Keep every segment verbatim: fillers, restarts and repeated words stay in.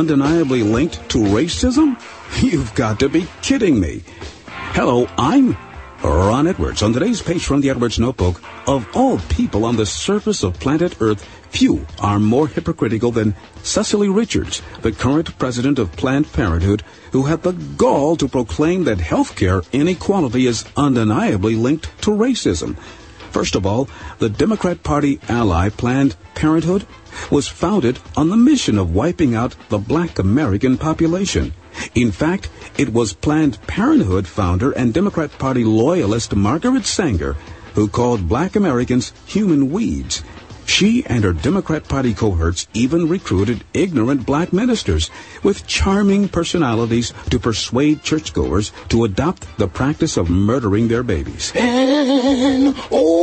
undeniably linked to racism? You've got to be kidding me. Hello, I'm Ron Edwards. On today's page from the Edwards Notebook, of all people on the surface of planet Earth, few are more hypocritical than Cecily Richards, the current president of Planned Parenthood, who had the gall to proclaim that healthcare inequality is undeniably linked to racism. First of all, the Democrat Party ally Planned Parenthood was founded on the mission of wiping out the black American population. In fact, it was Planned Parenthood founder and Democrat Party loyalist Margaret Sanger who called black Americans human weeds. She and her Democrat Party cohorts even recruited ignorant black ministers with charming personalities to persuade churchgoers to adopt the practice of murdering their babies. And,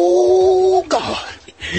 oh, God.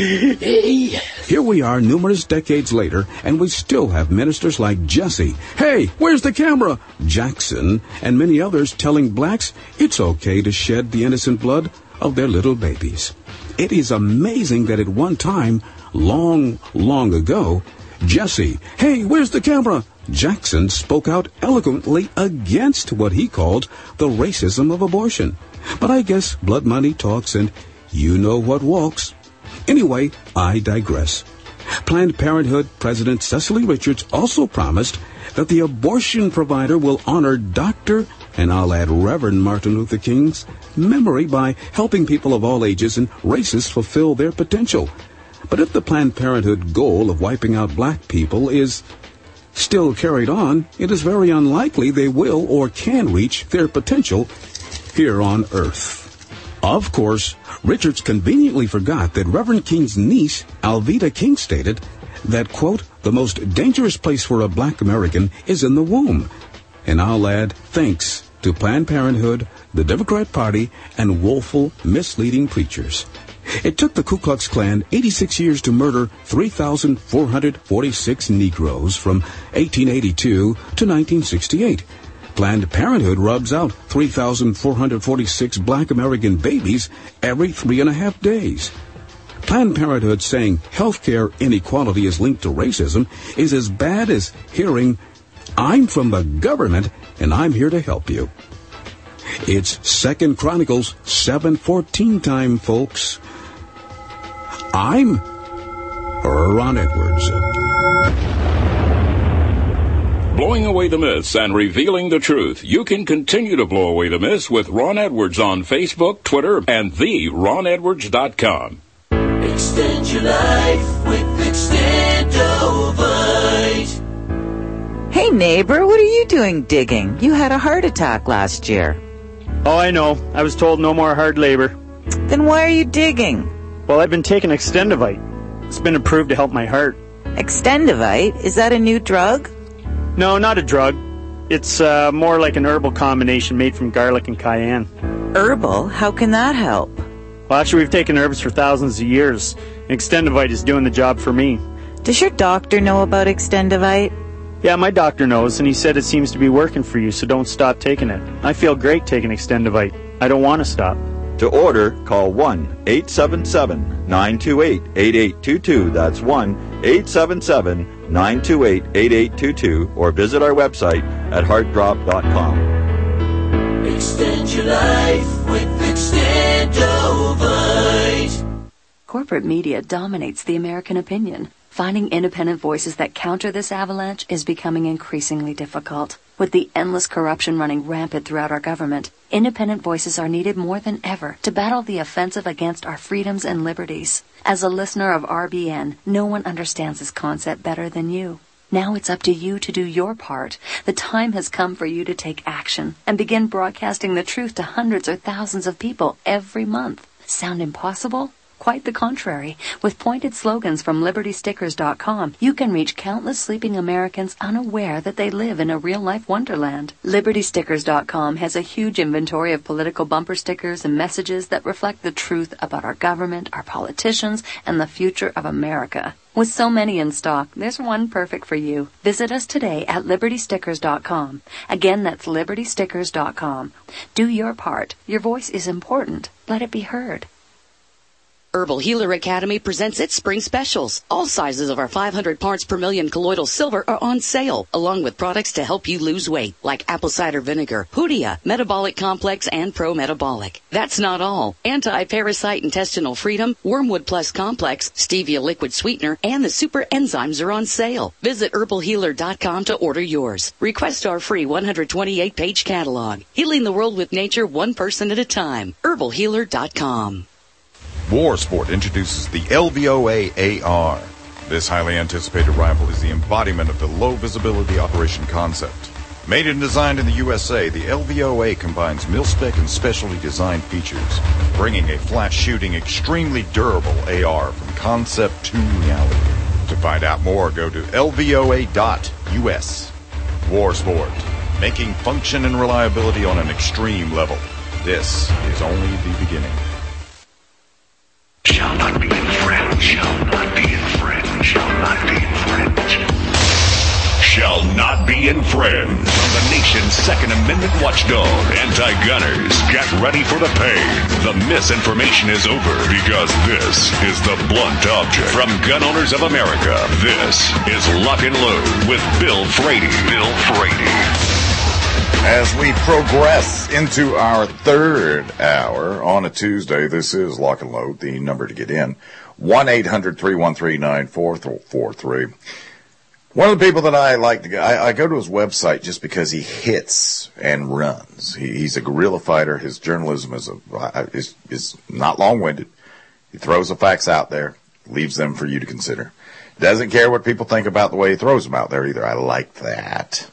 Yes. Here we are numerous decades later, and we still have ministers like Jesse, hey, where's the camera? Jackson, and many others telling blacks it's okay to shed the innocent blood of their little babies. It is amazing that at one time, long, long ago, Jesse, hey, where's the camera? Jackson spoke out eloquently against what he called the racism of abortion. But I guess blood money talks and you know what walks. Anyway, I digress. Planned Parenthood President Cecily Richards also promised that the abortion provider will honor Doctor and I'll add Reverend Martin Luther King's memory by helping people of all ages and races fulfill their potential. But if the Planned Parenthood goal of wiping out black people is still carried on, it is very unlikely they will or can reach their potential here on Earth. Of course, Richards conveniently forgot that Reverend King's niece, Alveda King, stated that, quote, the most dangerous place for a black American is in the womb. And I'll add, thanks to Planned Parenthood, the Democrat Party, and woeful, misleading preachers. It took the Ku Klux Klan eighty-six years to murder three thousand four hundred forty-six Negroes from eighteen eighty-two to nineteen sixty-eight. Planned Parenthood rubs out three thousand four hundred forty-six black American babies every three and a half days. Planned Parenthood saying healthcare inequality is linked to racism is as bad as hearing, I'm from the government and I'm here to help you. It's Second Chronicles seven fourteen time, folks. I'm Ron Edwards. Blowing away the myths and revealing the truth. You can continue to blow away the myths with Ron Edwards on Facebook, Twitter, and the ron edwards dot com. Extend your life with Extendovite. Hey, neighbor, what are you doing digging? You had a heart attack last year. Oh, I know. I was told no more hard labor. Then why are you digging? Well, I've been taking Extendovite. It's been approved to help my heart. Extendovite? Is that a new drug? No, not a drug. It's uh, more like an herbal combination made from garlic and cayenne. Herbal? How can that help? Well, actually, we've taken herbs for thousands of years. Extendovite is doing the job for me. Does your doctor know about Extendovite? Yeah, my doctor knows, and he said it seems to be working for you, so don't stop taking it. I feel great taking Extendovite. I don't want to stop. To order, call one eight seven seven, nine two eight, eight eight two two. That's one eight seven seven, nine two eight, eight eight two two, or visit our website at heart drop dot com. Extend your life with Extendovite. Corporate media dominates the American opinion. Finding independent voices that counter this avalanche is becoming increasingly difficult. With the endless corruption running rampant throughout our government, independent voices are needed more than ever to battle the offensive against our freedoms and liberties. As a listener of R B N, no one understands this concept better than you. Now it's up to you to do your part. The time has come for you to take action and begin broadcasting the truth to hundreds or thousands of people every month. Sound impossible? Quite the contrary. With pointed slogans from liberty stickers dot com, you can reach countless sleeping Americans unaware that they live in a real-life wonderland. liberty stickers dot com has a huge inventory of political bumper stickers and messages that reflect the truth about our government, our politicians, and the future of America. With so many in stock, there's one perfect for you. Visit us today at liberty stickers dot com. Again, that's liberty stickers dot com. Do your part. Your voice is important. Let it be heard. Herbal Healer Academy presents its spring specials. All sizes of our five hundred parts per million colloidal silver are on sale, along with products to help you lose weight, like apple cider vinegar, Hoodia, Metabolic Complex, and Pro Metabolic. That's not all. Anti-Parasite Intestinal Freedom, Wormwood Plus Complex, Stevia Liquid Sweetener, and the Super Enzymes are on sale. Visit herbal healer dot com to order yours. Request our free one hundred twenty-eight page catalog. Healing the world with nature one person at a time. herbal healer dot com. Warsport introduces the L V O A A R. This highly anticipated rifle is the embodiment of the low-visibility operation concept. Made and designed in the U S A, the L V O A combines mil-spec and specially designed features, bringing a flat-shooting, extremely durable A R from concept to reality. To find out more, go to L V O A dot U S. Warsport, making function and reliability on an extreme level. This is only the beginning. Shall not be infringed. Shall not be infringed. Shall not be infringed. Shall not be infringed. From the nation's Second Amendment watchdog, anti-gunners, get ready for the pain. The misinformation is over because this is the blunt object. From Gun Owners of America, this is Lock and Load with Bill Frady. Bill Frady. As we progress into our third hour on a Tuesday, this is Lock and Load, the number to get in, one eight hundred three one three nine four four three. One of the people that I like to go, I, I go to his website just because he hits and runs. He, he's a guerrilla fighter. His journalism is, a, is, is not long-winded. He throws the facts out there, leaves them for you to consider. Doesn't care what people think about the way he throws them out there either. I like that.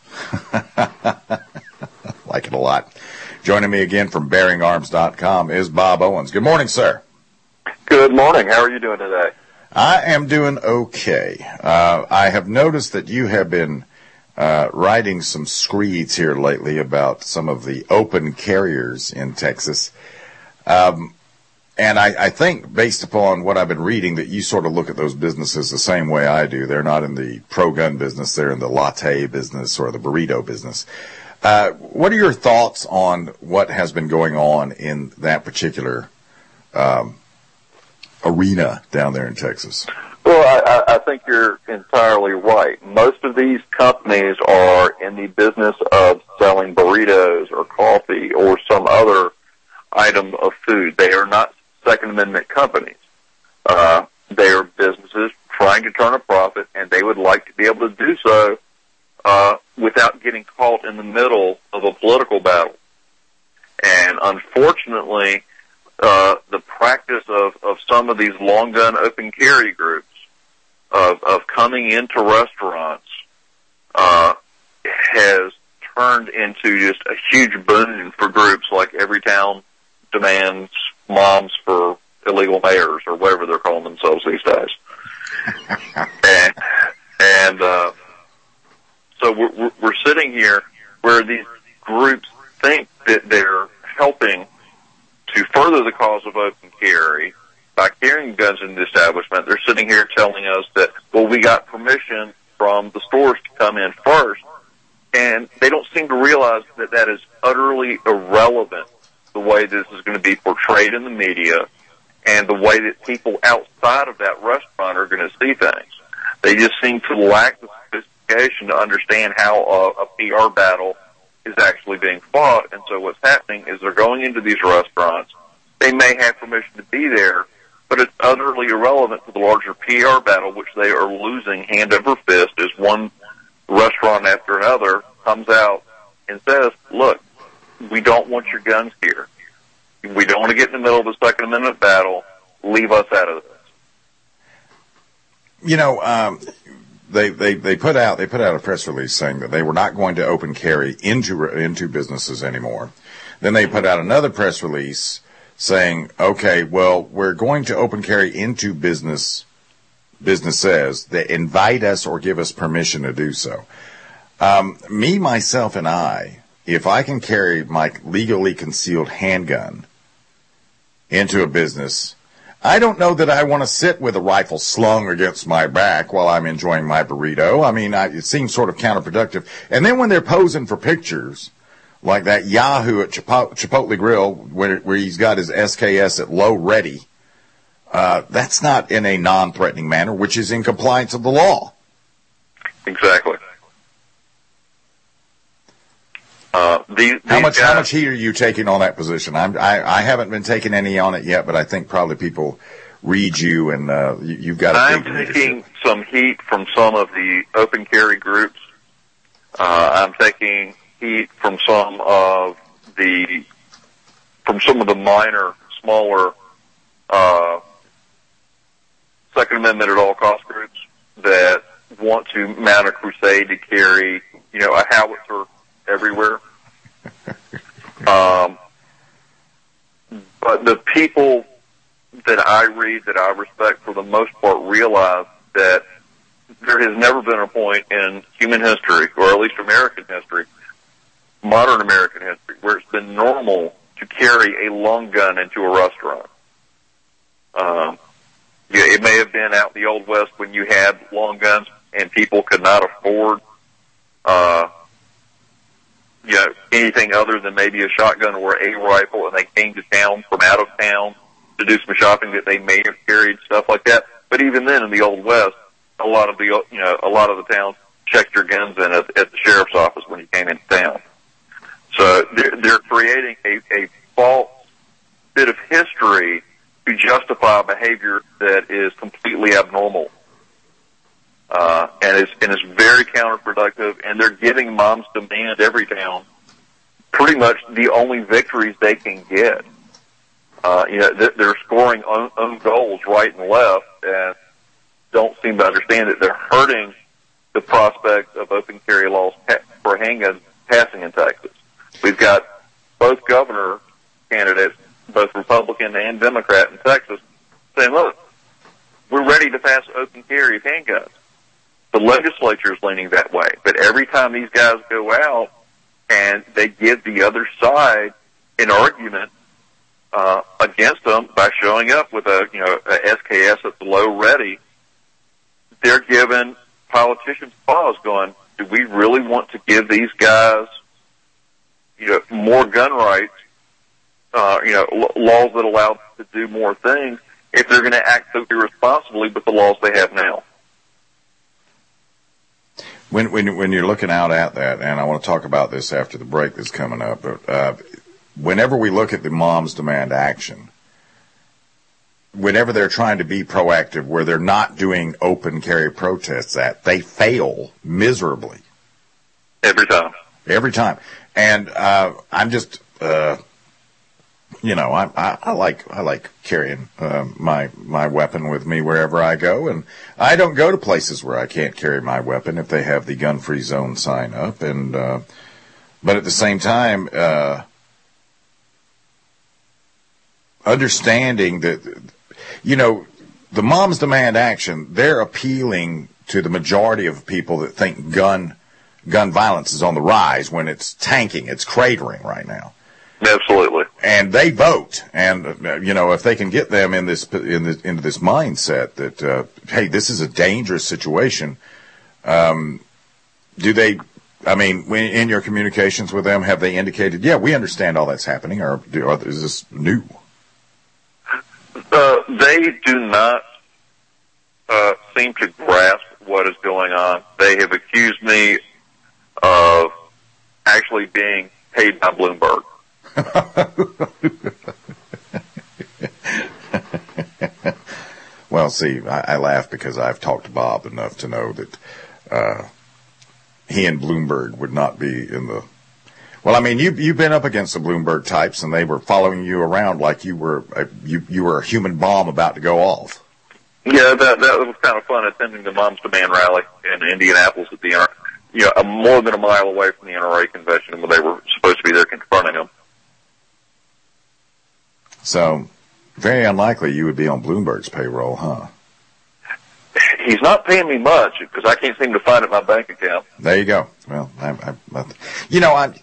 Like it a lot. Joining me again from bearing arms dot com is Bob Owens. Good morning, sir. Good morning. How are you doing today? I am doing okay. Uh, I have noticed that you have been uh, writing some screeds here lately about some of the open carriers in Texas. Um, and I, I think, based upon what I've been reading, that you sort of look at those businesses the same way I do. They're not in the pro-gun business. They're in the latte business or the burrito business. Uh, what are your thoughts on what has been going on in that particular um, arena down there in Texas? Well, I, I think you're entirely right. Most of these companies are in the business of selling burritos or coffee or some other item of food. They are not Second Amendment companies. Uh, they are businesses trying to turn a profit, and they would like to be able to do so uh, without getting caught in the middle of a political battle. And unfortunately, uh, the practice of, of some of these long gun open carry groups of, of coming into restaurants uh, has turned into just a huge boon for groups like Everytown Demands Moms for Illegal Mayors, or whatever they're calling themselves these days. and and uh, so we're, we're sitting here where these groups think that they're helping to further the cause of open carry by carrying guns in the establishment. They're sitting here telling us that, well, we got permission from the stores to come in first, and they don't seem to realize that that is utterly irrelevant, the way this is going to be portrayed in the media and the way that people outside of that restaurant are going to see things. They just seem to lack the sophistication to understand how a, a P R battle is actually being fought. And so what's happening is they're going into these restaurants. They may have permission to be there, but it's utterly irrelevant to the larger P R battle, which they are losing hand over fist as one restaurant after another comes out and says, look, we don't want your guns here. We don't want to get in the middle of a Second Amendment battle. Leave us out of this. You know, um, they, they, they put out, they put out a press release saying that they were not going to open carry into, into businesses anymore. Then they put out another press release saying, okay, well, we're going to open carry into business, businesses that invite us or give us permission to do so. Um, me, myself, and I, if I can carry my legally concealed handgun into a business, I don't know that I want to sit with a rifle slung against my back while I'm enjoying my burrito. I mean, I, it seems sort of counterproductive. And then when they're posing for pictures, like that Yahoo at Chipotle, Chipotle Grill, where, where he's got his S K S at low ready, uh, that's not in a non-threatening manner, which is in compliance of the law. Exactly. Uh, these, how these much guys, how much heat are you taking on that position? I'm, I I haven't been taking any on it yet, but I think probably people read you and uh, you, you've got. A I'm big taking leadership. some heat from some of the open carry groups. Uh, I'm taking heat from some of the from some of the minor, smaller uh, Second Amendment at all cost groups that want to mount a crusade to carry, you know, a howitzer everywhere. Um, but the people that I read, that I respect for the most part, realize that there has never been a point in human history, or at least American history, modern American history, where it's been normal to carry a long gun into a restaurant. Um, yeah, it may have been out in the Old West when you had long guns and people could not afford uh, you know, anything other than maybe a shotgun or a rifle, and they came to town from out of town to do some shopping that they may have carried, stuff like that. But even then, in the Old West, a lot of the, you know, a lot of the towns checked your guns in at, at the sheriff's office when you came into town. So they're, they're creating a, a false bit of history to justify behavior that is completely abnormal. Uh, and it's, and it's very counterproductive, and they're giving Moms Demand every town pretty much the only victories they can get. Uh, you know, they're scoring own, own goals right and left, and don't seem to understand that they're hurting the prospect of open carry laws for handguns passing in Texas. We've got both governor candidates, both Republican and Democrat in Texas, saying, look, we're ready to pass open carry of handguns. The legislature is leaning that way. But every time these guys go out and they give the other side an argument uh, against them by showing up with a, you know, a S K S that's low ready, they're giving politicians pause going, do we really want to give these guys, you know, more gun rights, uh, you know, l- laws that allow them to do more things if they're going to act so irresponsibly with the laws they have now? When, when, when you're looking out at that, and I want to talk about this after the break that's coming up, but, uh, whenever we look at the Moms Demand action, whenever they're trying to be proactive, where they're not doing open carry protests at, they fail miserably. Every time. Every time. And, uh, I'm just, uh, you know, I, I, I like, I like carrying, uh, my, my weapon with me wherever I go. And I don't go to places where I can't carry my weapon if they have the gun-free zone sign up. And, uh, but at the same time, uh, understanding that, you know, the Moms Demand action, they're appealing to the majority of people that think gun, gun violence is on the rise when it's tanking, it's cratering right now. Absolutely. And they vote, and uh, you know, if they can get them in this in this, into this mindset that uh, hey, this is a dangerous situation. Um, do they? I mean, when, in your communications with them, have they indicated, yeah, we understand all that's happening, or, do, or is this new? Uh, they do not uh, seem to grasp what is going on. They have accused me of actually being paid by Bloomberg. Well, see, I, I laugh because I've talked to Bob enough to know that uh, he and Bloomberg would not be in the. Well, I mean, you you've been up against the Bloomberg types, and they were following you around like you were a, you you were a human bomb about to go off. Yeah, that that was kind of fun attending the Moms Demand rally in Indianapolis at the N R A, you know, more than a mile away from the N R A convention when they were supposed to be there confronting them. So, very unlikely you would be on Bloomberg's payroll, huh? He's not paying me much because I can't seem to find it in my bank account. There you go. Well, I, I, I, you know, I,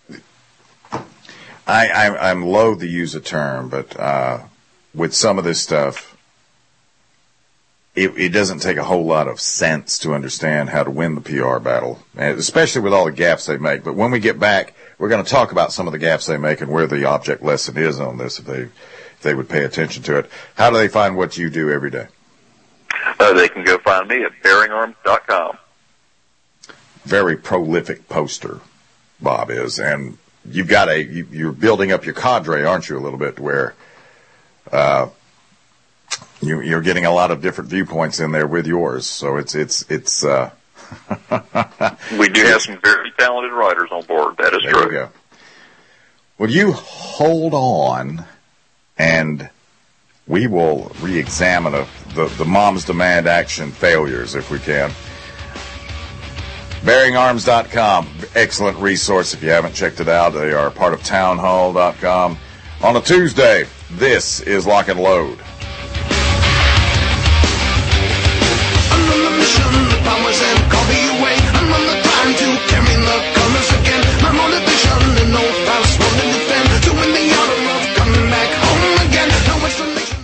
I, I, I'm loath to use a term, but uh, with some of this stuff, it, it doesn't take a whole lot of sense to understand how to win the P R battle, and especially with all the gaps they make. But when we get back, we're going to talk about some of the gaps they make and where the object lesson is on this. If they, if they would pay attention to it. How do they find what you do every day? Uh, they can go find me at bearing arms dot com. Very prolific poster, Bob is, and you've got a, you, you're building up your cadre, aren't you, a little bit, where uh, you, you're getting a lot of different viewpoints in there with yours. So it's, it's, it's, uh, we do have some very talented writers on board. That is there true. You go. Well, you hold on, and we will re-examine a, the, the Moms Demand Action failures if we can. bearing arms dot com, excellent resource if you haven't checked it out. They are part of town hall dot com. On a Tuesday, this is Lock and Load. I'm on the mission, the powers and call me away. I'm on the time to carry the colors again. My motivation and no fast one to defend. To win the honor of coming back home again. No explanation.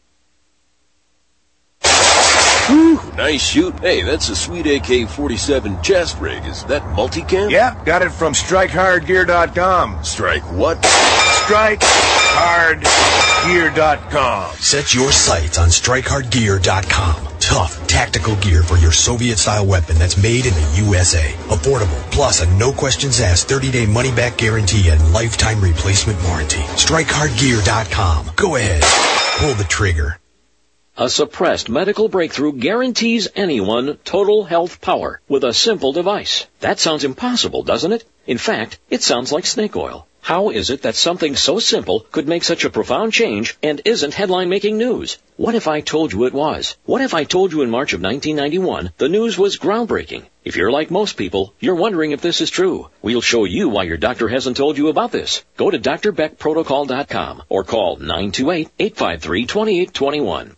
Whew, nice shoot. Hey, that's a sweet A K forty-seven chest rig. Is that multicam? Yeah, got it from strike hard gear dot com. Strike what? strike hard gear dot com. Set your sights on strike hard gear dot com. Tough, tactical gear for your Soviet-style weapon that's made in the U S A. Affordable, plus a no-questions-asked thirty-day money-back guarantee and lifetime replacement warranty. strike hard gear dot com. Go ahead. Pull the trigger. A suppressed medical breakthrough guarantees anyone total health power with a simple device. That sounds impossible, doesn't it? In fact, it sounds like snake oil. How is it that something so simple could make such a profound change and isn't headline-making news? What if I told you it was? What if I told you in March of nineteen ninety-one the news was groundbreaking? If you're like most people, you're wondering if this is true. We'll show you why your doctor hasn't told you about this. Go to D R Beck Protocol dot com or call nine two eight, eight five three, two eight two one.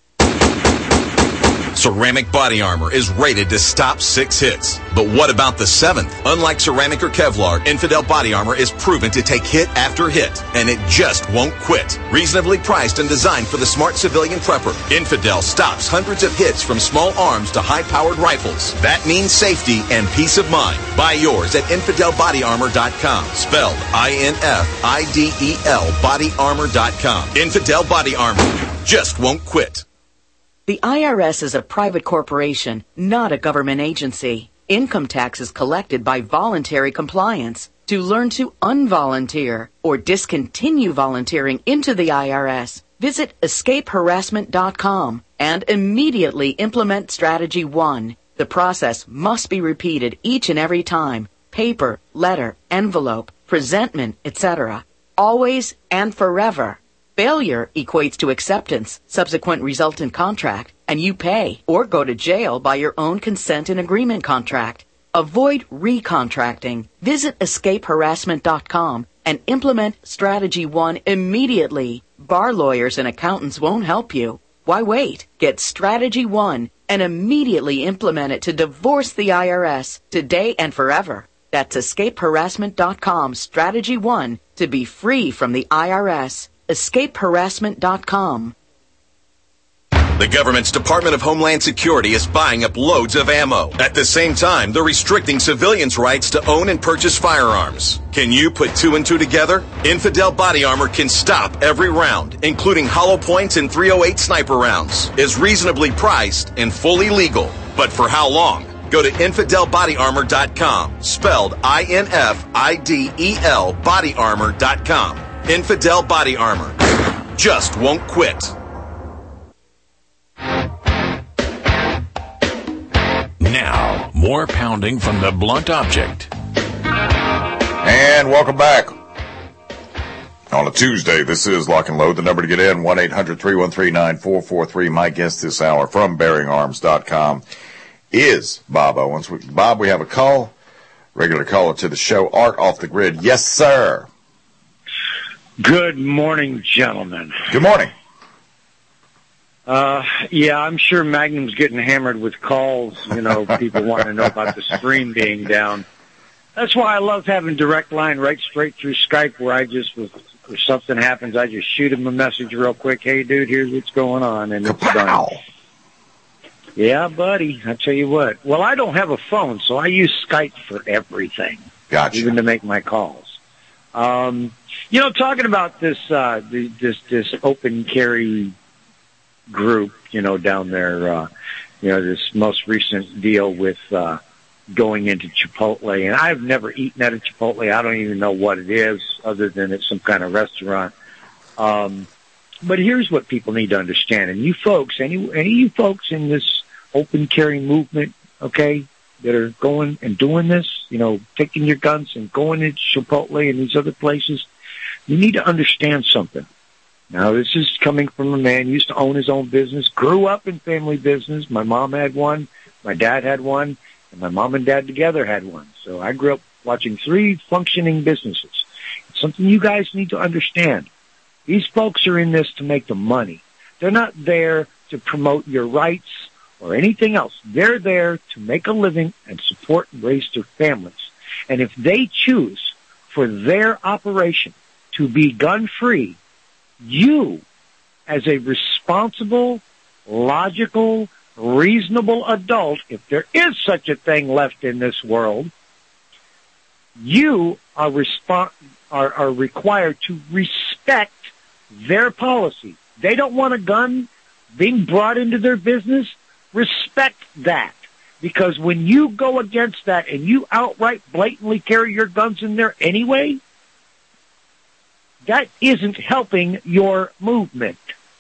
Ceramic body armor is rated to stop six hits. But what about the seventh? Unlike ceramic or Kevlar, Infidel body armor is proven to take hit after hit, and it just won't quit. Reasonably priced and designed for the smart civilian prepper, Infidel stops hundreds of hits from small arms to high-powered rifles. That means safety and peace of mind. Buy yours at infidel body armor dot com, spelled I N F I D E L body armor dot com. Infidel body armor just won't quit. The I R S is a private corporation, not a government agency. Income tax is collected by voluntary compliance. To learn to unvolunteer or discontinue volunteering into the I R S, visit escape harassment dot com and immediately implement Strategy one. The process must be repeated each and every time. Paper, letter, envelope, presentment, et cetera. Always and forever. Failure equates to acceptance, subsequent resultant contract, and you pay or go to jail by your own consent and agreement contract. Avoid recontracting. Visit escape harassment dot com and implement Strategy one immediately. Bar lawyers and accountants won't help you. Why wait? Get Strategy one and immediately implement it to divorce the I R S today and forever. That's escape harassment dot com, Strategy one, to be free from the I R S. escape harassment dot com. The government's Department of Homeland Security is buying up loads of ammo. At the same time, they're restricting civilians' rights to own and purchase firearms. Can you put two and two together? Infidel body armor can stop every round, including hollow points and three oh eight sniper rounds. Is reasonably priced and fully legal. But for how long? Go to infidel body armor dot com, spelled I N F I D E L body armor dot com. Infidel body armor just won't quit. Now, more pounding from the blunt object. And welcome back. On a Tuesday, this is Lock and Load. The number to get in, one eight hundred, three one three, nine four four three. My guest this hour from bearing arms dot com is Bob Owens. We, Bob, we have a call. Regular caller to the show, Art off the grid. Yes, sir. Good morning, gentlemen. Good morning. Uh, yeah, I'm sure Magnum's getting hammered with calls. You know, people want to know about the stream being down. That's why I love having direct line right straight through Skype, where I just, if something happens, I just shoot him a message real quick. Hey, dude, here's what's going on, and it's done. Yeah, buddy. I tell you what. Well, I don't have a phone, so I use Skype for everything. Gotcha. Even to make my calls. Um, you know, talking about this, uh, the, this, this open carry group, you know, down there, uh, you know, this most recent deal with, uh, going into Chipotle. And I've never eaten at a Chipotle. I don't even know what it is other than it's some kind of restaurant. Um, but here's what people need to understand. And you folks, any, any of you folks in this open carry movement, okay, that are going and doing this, you know, taking your guns and going into Chipotle and these other places, you need to understand something. Now, this is coming from a man who used to own his own business, grew up in family business. My mom had one, my dad had one, and my mom and dad together had one. So I grew up watching three functioning businesses. It's something you guys need to understand. These folks are in this to make the money. They're not there to promote your rights or anything else. They're there to make a living and support and raise their families. And if they choose for their operation to be gun-free, you, as a responsible, logical, reasonable adult, if there is such a thing left in this world, you are, respo- are, are required to respect their policy. They don't want a gun being brought into their business. Respect that. Because when you go against that and you outright blatantly carry your guns in there anyway, that isn't helping your movement.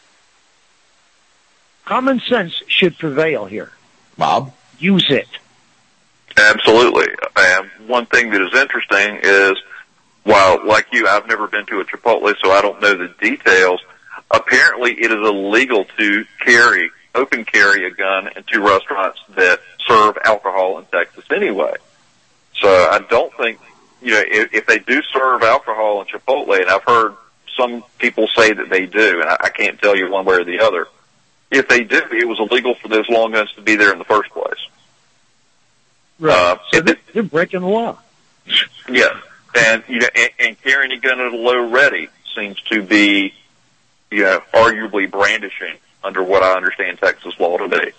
Common sense should prevail here. Bob? Use it. Absolutely. And one thing that is interesting is, while, like you, I've never been to a Chipotle, so I don't know the details, apparently it is illegal to carry, open carry a gun into restaurants that serve alcohol in Texas anyway. So I don't think, you know, if, if they do serve alcohol in Chipotle, and I've heard some people say that they do, and I, I can't tell you one way or the other, if they do, it was illegal for those long guns to be there in the first place. Right. Uh, so they're, they're breaking the law. Yeah. And, you know, and, and carrying a gun at a low ready seems to be, you know, arguably brandishing under what I understand Texas law to be.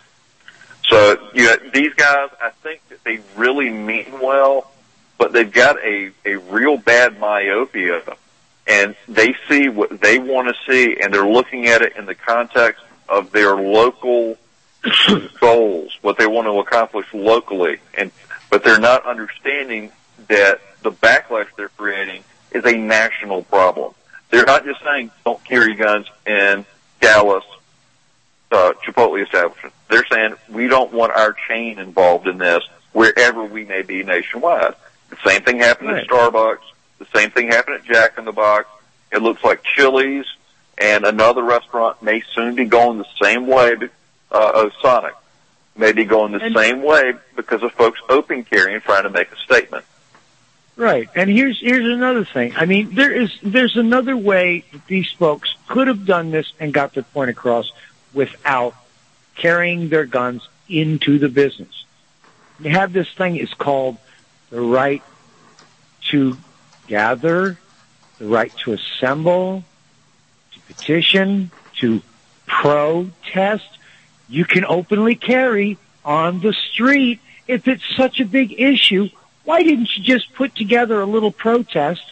So, you know, these guys, I think that they really mean well, but they've got a, a real bad myopia, and they see what they want to see, and they're looking at it in the context of their local goals, what they want to accomplish locally, and but they're not understanding that the backlash they're creating is a national problem. They're not just saying don't carry guns in Dallas, uh, Chipotle establishment. They're saying we don't want our chain involved in this wherever we may be nationwide. The same thing happened right. at Starbucks. The same thing happened at Jack in the Box. It looks like Chili's and another restaurant may soon be going the same way, uh, of Sonic. May be going the and, same way because of folks open carrying trying to make a statement. Right. And here's, here's another thing. I mean, there is, there's another way that these folks could have done this and got their point across without carrying their guns into the business. You have this thing, it's called the right to gather, the right to assemble, to petition, to protest. You can openly carry on the street. If it's such a big issue, why didn't you just put together a little protest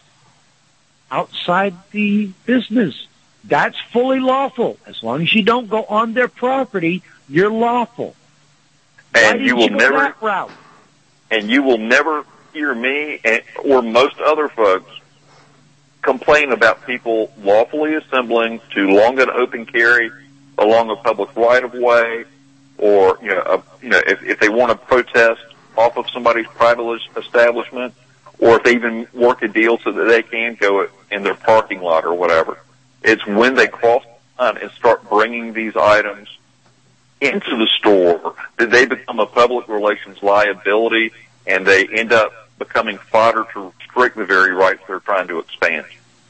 outside the business? That's fully lawful. As long as you don't go on their property, you're lawful. And you will you never, that route? and you will never hear me and, or most other folks complain about people lawfully assembling to long gun open carry along a public right of way, or you know, a, you know, if, if they want to protest off of somebody's private establishment, or if they even work a deal so that they can go in their parking lot or whatever. It's when they cross the line and start bringing these items into the store that they become a public relations liability, and they end up becoming fodder to restrict the very rights they're trying to expand.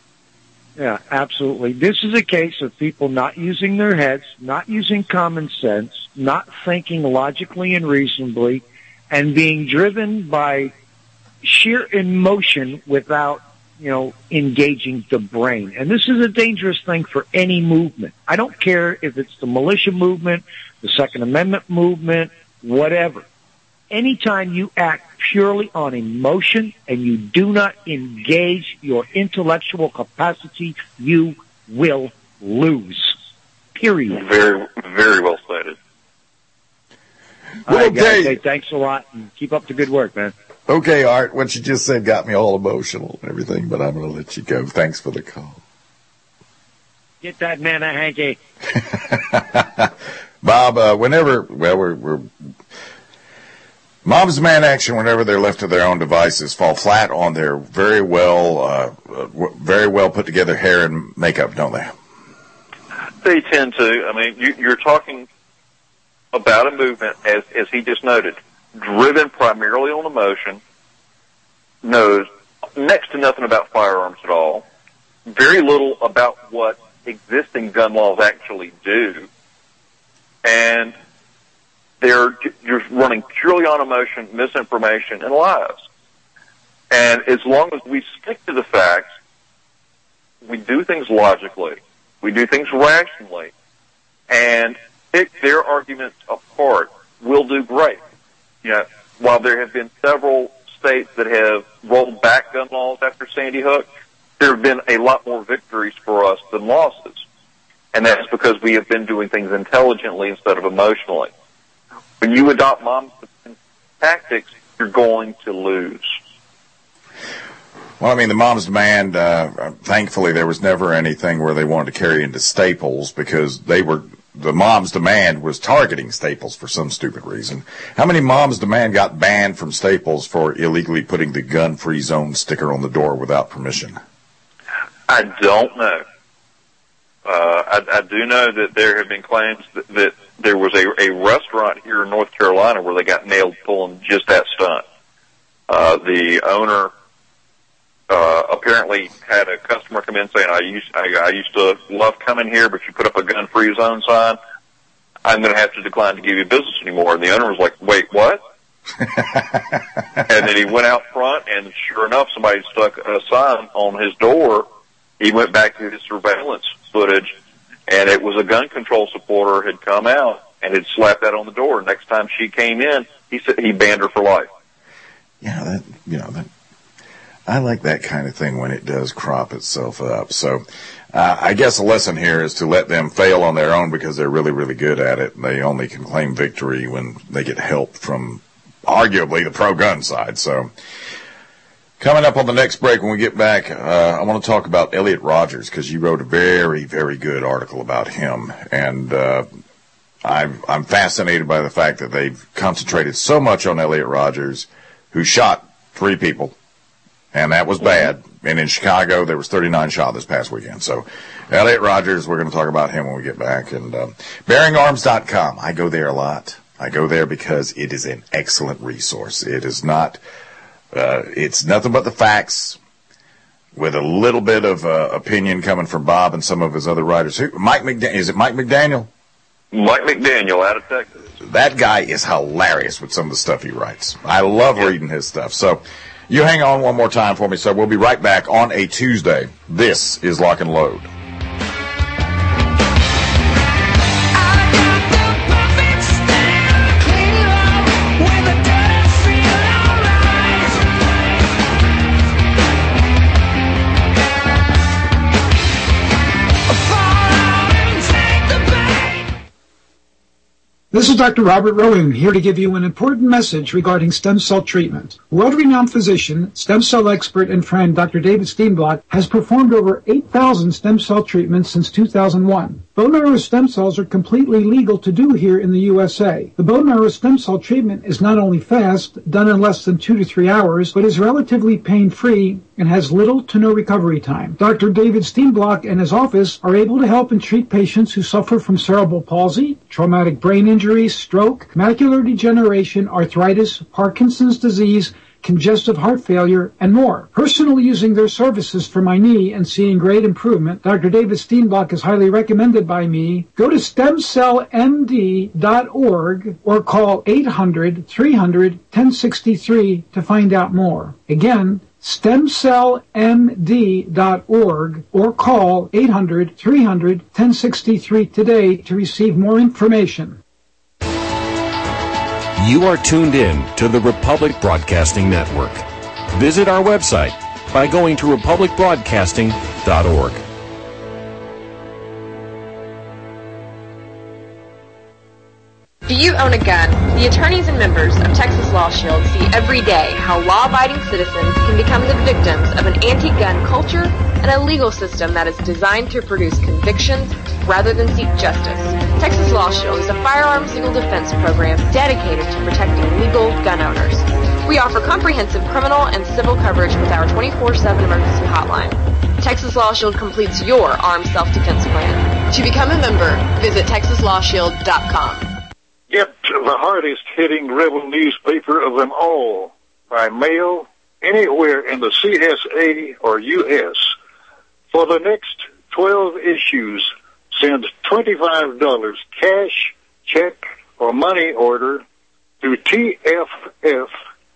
Yeah, absolutely. This is a case of people not using their heads, not using common sense, not thinking logically and reasonably, and being driven by sheer emotion without, you know, engaging the brain. And this is a dangerous thing for any movement. I don't care if it's the militia movement, the Second Amendment movement, whatever. Anytime you act purely on emotion and you do not engage your intellectual capacity, you will lose. Period. Very, very well stated. All right, guys, Okay. hey, thanks a lot and keep up the good work, man. Okay, Art, what you just said got me all emotional and everything, but I'm going to let you go. Thanks for the call. Get that man a hanky. Bob, uh, whenever, well, we're, we're, Mom's Man Action, whenever they're left to their own devices, fall flat on their very well, uh, uh, very well put together hair and makeup, don't they? They tend to. I mean, you, you're talking about a movement, as, as he just noted, driven primarily on emotion, knows next to nothing about firearms at all, very little about what existing gun laws actually do, and they're you're running purely on emotion, misinformation, and lies. And as long as we stick to the facts, we do things logically, we do things rationally, and pick their arguments apart, we'll do great. You know, while there have been several states that have rolled back gun laws after Sandy Hook, there have been a lot more victories for us than losses. And that's because we have been doing things intelligently instead of emotionally. When you adopt mom's tactics, you're going to lose. Well, I mean, the Mom's Demand, uh, thankfully there was never anything where they wanted to carry into Staples because they were, the Mom's Demand was targeting Staples for some stupid reason. How many Mom's Demand got banned from Staples for illegally putting the gun-free zone sticker on the door without permission? I don't know. Uh, I, I do know that there have been claims that, that there was a, a restaurant here in North Carolina where they got nailed pulling just that stunt. Uh, the owner, uh, apparently had a customer come in saying, I used, I, I used to love coming here, but you put up a gun-free zone sign, I'm going to have to decline to give you business anymore. And the owner was like, wait, what? And then he went out front, and sure enough, somebody stuck a sign on his door. He went back to his surveillance footage, and it was a gun control supporter had come out and had slapped that on the door. Next time she came in, he said he banned her for life. Yeah, that, you know, that, I like that kind of thing when it does crop itself up. So, uh, I guess the lesson here is to let them fail on their own because they're really, really good at it. They only can claim victory when they get help from arguably the pro-gun side. So, coming up on the next break when we get back, uh, I want to talk about Elliot Rogers because you wrote a very, very good article about him. And, uh, I'm, I'm fascinated by the fact that they've concentrated so much on Elliot Rogers, who shot three people. And that was bad. And in Chicago, there was thirty-nine shot this past weekend. So, Elliot Rogers, we're going to talk about him when we get back. And um, bearing arms dot com, I go there a lot. I go there because it is an excellent resource. It is not, uh, it's nothing but the facts with a little bit of uh, opinion coming from Bob and some of his other writers. Who, Mike McDaniel, is it Mike McDaniel? Mike McDaniel out of Texas. That guy is hilarious with some of the stuff he writes. I love reading his stuff. So, you hang on one more time for me, sir. We'll be right back on a Tuesday. This is Lock and Load. This is Doctor Robert Rowan here to give you an important message regarding stem cell treatment. World-renowned physician, stem cell expert, and friend Doctor David Steenblock has performed over eight thousand stem cell treatments since two thousand one. Bone marrow stem cells are completely legal to do here in the U S A. The bone marrow stem cell treatment is not only fast, done in less than two to three hours, but is relatively pain-free and has little to no recovery time. Doctor David Steenblock and his office are able to help and treat patients who suffer from cerebral palsy, traumatic brain injury, stroke, macular degeneration, arthritis, Parkinson's disease, congestive heart failure, and more. Personally using their services for my knee and seeing great improvement, Doctor David Steenblock is highly recommended by me. Go to stem cell m d dot org or call eight hundred, three hundred, ten sixty-three to find out more. Again, stem cell m d dot org or call eight hundred, three hundred, ten sixty-three today to receive more information. You are tuned in to the Republic Broadcasting Network. Visit our website by going to republic broadcasting dot org. Do you own a gun? The attorneys and members of Texas Law Shield see every day how law-abiding citizens can become the victims of an anti-gun culture and a legal system that is designed to produce convictions rather than seek justice. Texas Law Shield is a firearms legal defense program dedicated to protecting legal gun owners. We offer comprehensive criminal and civil coverage with our twenty-four seven emergency hotline. Texas Law Shield completes your armed self-defense plan. To become a member, visit texas law shield dot com. Get the hardest hitting rebel newspaper of them all by mail anywhere in the C S A or U S For the next twelve issues, send twenty-five dollars cash, check, or money order to T F F,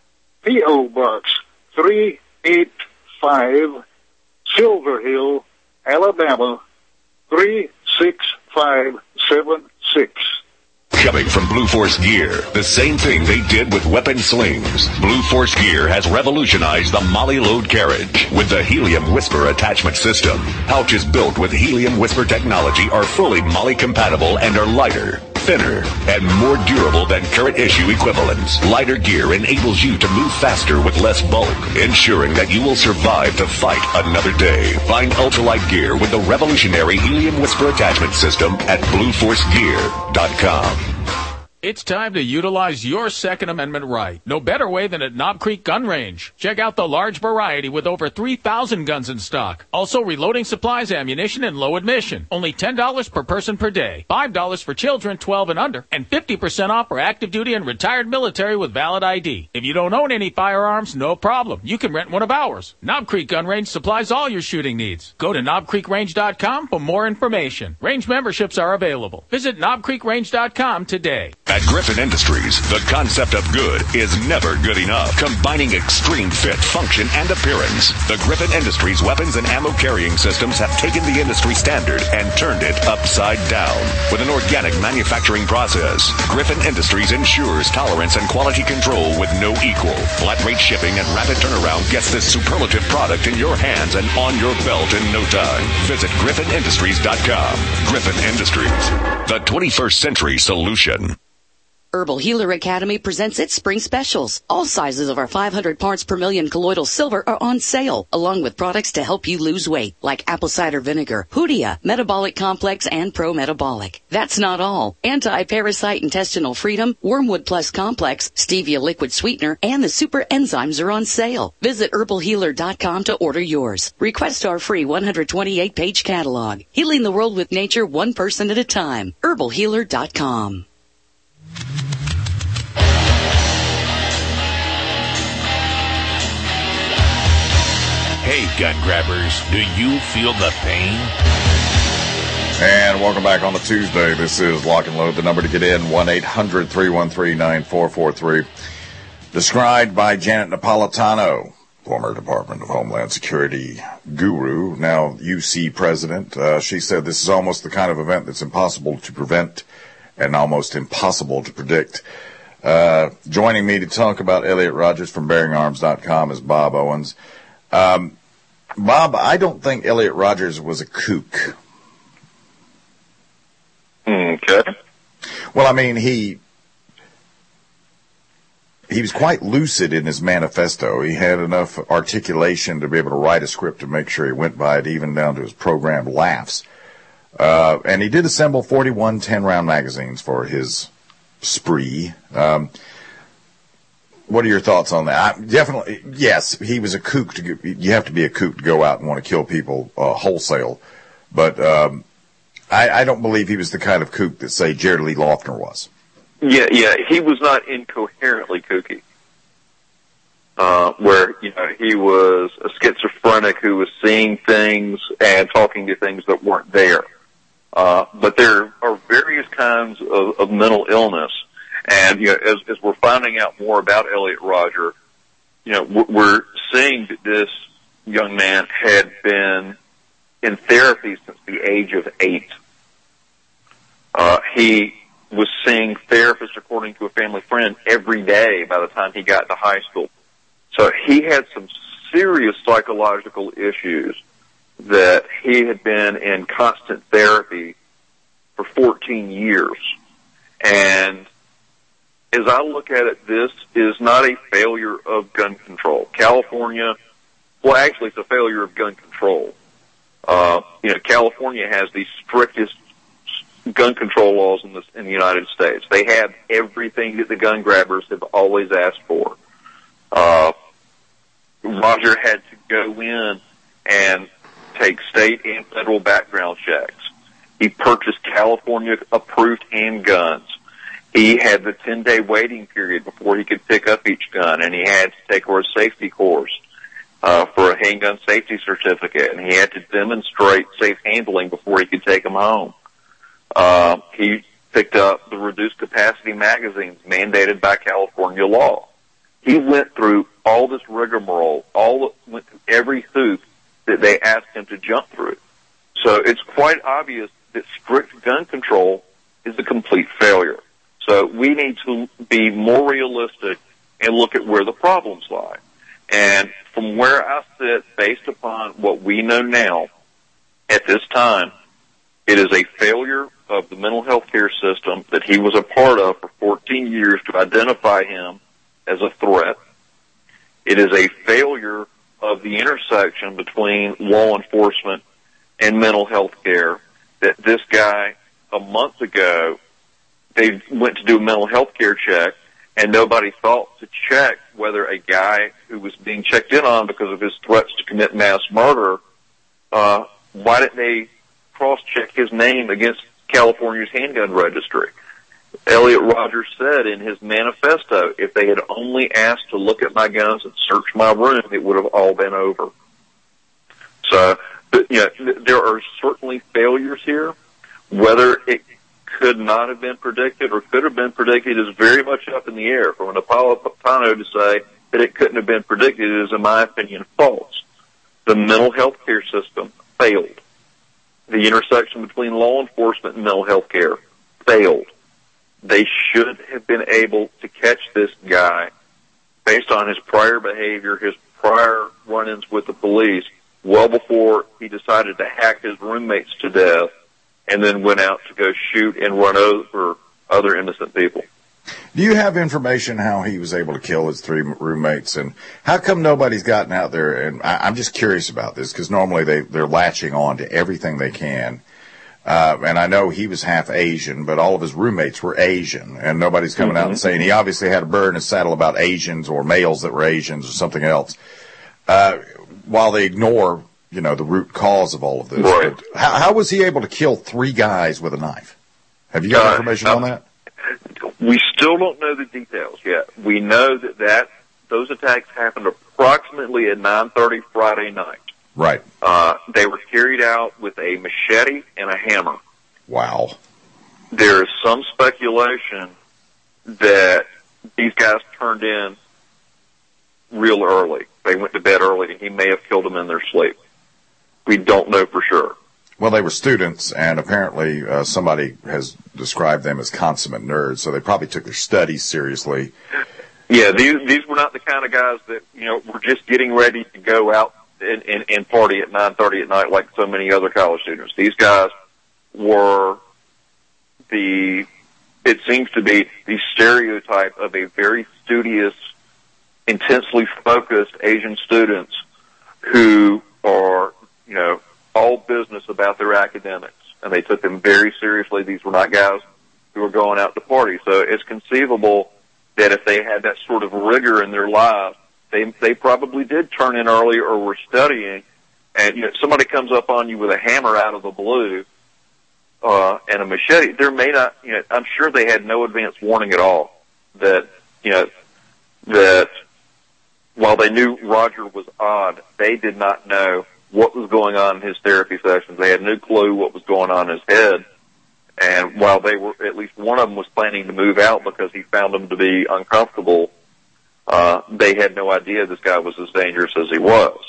P O Box three eight five, Silver Hill, Alabama three six five seven six. Coming from Blue Force Gear, the same thing they did with weapon slings. Blue Force Gear has revolutionized the Molly load carriage with the Helium Whisper attachment system. Pouches built with Helium Whisper technology are fully Molly compatible and are lighter, thinner, and more durable than current issue equivalents. Lighter gear enables you to move faster with less bulk, ensuring that you will survive to fight another day. Find ultralight gear with the revolutionary Helium Whisper attachment system at blue force gear dot com. It's time to utilize your Second Amendment right. No better way than at Knob Creek Gun Range. Check out the large variety with over three thousand guns in stock. Also reloading supplies, ammunition, and low admission. Only ten dollars per person per day. five dollars for children twelve and under. And fifty percent off for active duty and retired military with valid I D. If you don't own any firearms, no problem. You can rent one of ours. Knob Creek Gun Range supplies all your shooting needs. Go to knob creek range dot com for more information. Range memberships are available. Visit knob creek range dot com today. At Griffin Industries, the concept of good is never good enough, combining extreme fit, function, and appearance. The Griffin Industries weapons and ammo carrying systems have taken the industry standard and turned it upside down. With an organic manufacturing process, Griffin Industries ensures tolerance and quality control with no equal. Flat rate shipping and rapid turnaround gets this superlative product in your hands and on your belt in no time. Visit griffin industries dot com. Griffin Industries, the twenty-first century solution. Herbal Healer Academy presents its spring specials. All sizes of our five hundred parts per million colloidal silver are on sale, along with products to help you lose weight, like apple cider vinegar, Hoodia, Metabolic Complex, and Pro Metabolic. That's not all. Anti-Parasite Intestinal Freedom, Wormwood Plus Complex, Stevia Liquid Sweetener, and the Super Enzymes are on sale. Visit herbal healer dot com to order yours. Request our free one hundred twenty-eight page catalog. Healing the world with nature one person at a time. herbal healer dot com. Hey, gun grabbers, do you feel the pain? And welcome back on the Tuesday. This is Lock and Load. The number to get in, one eight hundred three one three nine four four three. Described by Janet Napolitano, former Department of Homeland Security guru, now U C president. Uh, she said this is almost the kind of event that's impossible to prevent and almost impossible to predict. Uh, joining me to talk about Elliot Rogers from bearing arms dot com is Bob Owens. Um, Bob, I don't think Elliot Rogers was a kook. Okay. Well, I mean, he he was quite lucid in his manifesto. He had enough articulation to be able to write a script to make sure he went by it, even down to his programmed laughs. Uh, and he did assemble forty-one ten-round magazines for his spree. Um, what are your thoughts on that? I, definitely, yes, he was a kook. To go, you have to be a kook to go out and want to kill people uh, wholesale. But um, I, I don't believe he was the kind of kook that, say, Jared Lee Loughner was. Yeah, yeah, he was not incoherently kooky. Uh, where, you know, he was a schizophrenic who was seeing things and talking to things that weren't there. Uh, but there are various kinds of, of mental illness. And, you know, as, as we're finding out more about Elliot Rodger, you know, we're seeing that this young man had been in therapy since the age of eight. Uh, he was seeing therapists, according to a family friend, every day by the time he got to high school. So he had some serious psychological issues that he had been in constant therapy for fourteen years. And as I look at it, this is not a failure of gun control. California, well, actually, it's a failure of gun control. Uh, you know, California has the strictest gun control laws in, this, in the United States. They have everything that the gun grabbers have always asked for. Uh, Roger had to go in and take state and federal background checks. He purchased California-approved handguns. He had the ten-day waiting period before he could pick up each gun, and he had to take a safety course uh, for a handgun safety certificate, and he had to demonstrate safe handling before he could take them home. Uh, he picked up the reduced capacity magazines mandated by California law. He went through all this rigmarole, all went through every hoop that they asked him to jump through. So it's quite obvious that strict gun control is a complete failure. So we need to be more realistic and look at where the problems lie. And from where I sit, based upon what we know now, at this time, it is a failure of the mental health care system that he was a part of for fourteen years to identify him as a threat. It is a failure of the intersection between law enforcement and mental health care that this guy, a month ago, they went to do a mental health care check, and nobody thought to check whether a guy who was being checked in on because of his threats to commit mass murder, uh, why didn't they cross-check his name against California's handgun registry? Elliot Rogers said in his manifesto, if they had only asked to look at my guns and search my room, it would have all been over. So, but, you know, there are certainly failures here. Whether it could not have been predicted or could have been predicted is very much up in the air. For Napolitano to say that it couldn't have been predicted is, in my opinion, false. The mental health care system failed. The intersection between law enforcement and mental health care failed. They should have been able to catch this guy based on his prior behavior, his prior run-ins with the police, well before he decided to hack his roommates to death and then went out to go shoot and run over other innocent people. Do you have information how he was able to kill his three roommates, and how come nobody's gotten out there? And I, I'm just curious about this because normally they, they're latching on to everything they can. Uh, and I know he was half Asian, but all of his roommates were Asian, and nobody's coming mm-hmm. out and saying he obviously had a bird in his saddle about Asians or males that were Asians or something else. Uh, while they ignore, you know, the root cause of all of this. Right. How, how was he able to kill three guys with a knife? Have you got uh, information uh, on that? We still don't know the details yet. We know that, that those attacks happened approximately at nine thirty Friday night. Right. Uh, they were carried out with a machete and a hammer. Wow. There is some speculation that these guys turned in real early. They went to bed early, and he may have killed them in their sleep. We don't know for sure. Well, they were students, and apparently uh, somebody has described them as consummate nerds, so they probably took their studies seriously. Yeah, these these were not the kind of guys that, you know, were just getting ready to go out and, and, and party at nine thirty at night like so many other college students. These guys were the, it seems to be the stereotype of a very studious, intensely focused Asian students who are, you know, all business about their academics, and they took them very seriously. These were not guys who were going out to party. So it's conceivable that if they had that sort of rigor in their lives, they they probably did turn in early or were studying. And, you know, somebody comes up on you with a hammer out of the blue uh, and a machete. There may not, you know, I'm sure they had no advance warning at all that, you know, that while they knew Roger was odd, they did not know what was going on in his therapy sessions. They had no clue what was going on in his head. And while they were, at least one of them was planning to move out because he found them to be uncomfortable, uh, they had no idea this guy was as dangerous as he was.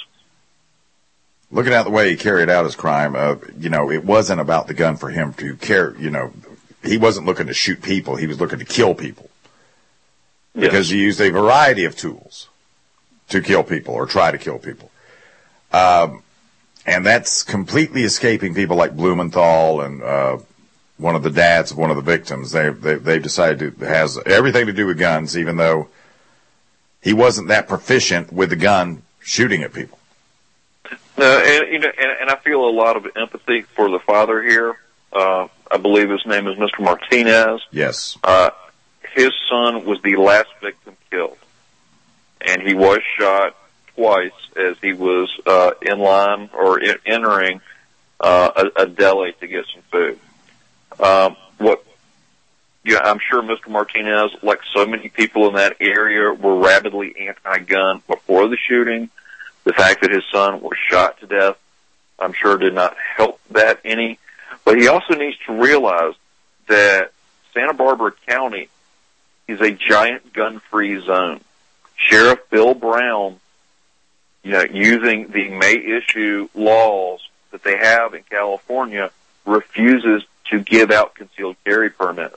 Looking at the way he carried out his crime, uh, you know, it wasn't about the gun for him to carry, you know, he wasn't looking to shoot people. He was looking to kill people. Yes. Because he used a variety of tools to kill people or try to kill people. Um, and that's completely escaping people like Blumenthal and uh, one of the dads of one of the victims. They, they, they've decided it has everything to do with guns, even though he wasn't that proficient with the gun shooting at people. No, and, you know, and, and I feel a lot of empathy for the father here. Uh, I believe his name is Mister Martinez. Yes. Uh, his son was the last victim killed, and he was shot twice as he was uh, in line or in, entering uh, a, a deli to get some food. Um, what? Yeah, I'm sure Mister Martinez, like so many people in that area, were rabidly anti-gun before the shooting. The fact that his son was shot to death, I'm sure, did not help that any. But he also needs to realize that Santa Barbara County is a giant gun-free zone. Sheriff Bill Brown, you know, using the May issue laws that they have in California, refuses to give out concealed carry permits.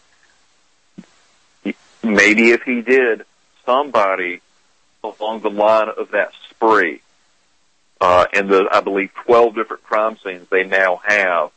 Maybe if he did, somebody along the line of that spree, uh, and the, I believe, twelve different crime scenes they now have,